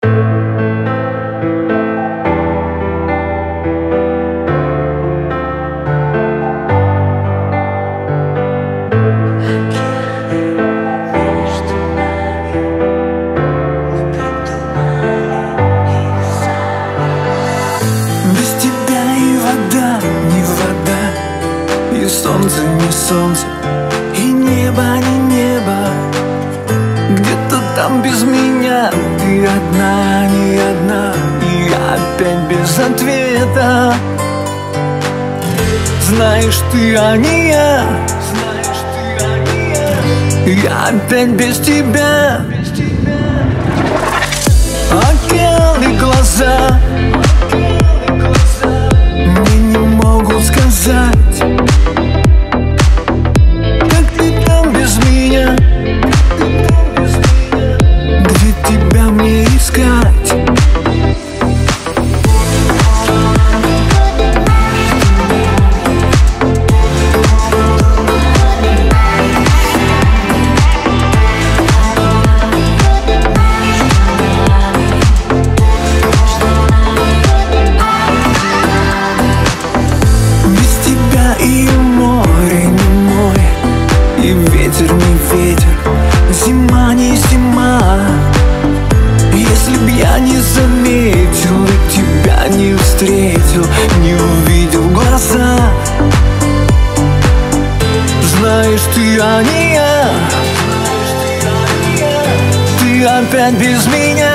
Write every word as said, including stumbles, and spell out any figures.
Солнце не солнце, и небо не небо. Где-то там без меня ты одна, не одна, и я опять без ответа. Знаешь, ты, а не я, знаешь, ты, а не я, я опять без тебя. Океан и глаза мне не могут сказать, ветер не ветер, зима не зима. Если б я не заметил и тебя не встретил, не увидел в глаза. Знаешь, ты, а не я, ты опять без меня.